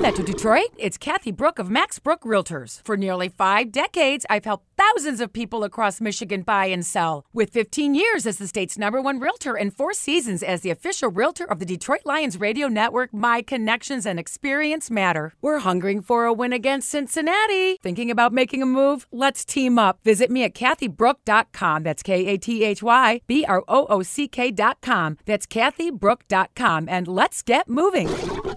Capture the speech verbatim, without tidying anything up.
Metro Detroit, it's Kathy Brook of Max Brook Realtors. For nearly five decades, I've helped thousands of people across Michigan buy and sell. With fifteen years as the state's number one realtor and four seasons as the official realtor of the Detroit Lions radio network, my connections and experience matter. We're hungering for a win against Cincinnati. Thinking about making a move? Let's team up. Visit me at kathy brook dot com. That's K A T H Y B R O O C K dot com. That's kathy brook dot com. And let's get moving.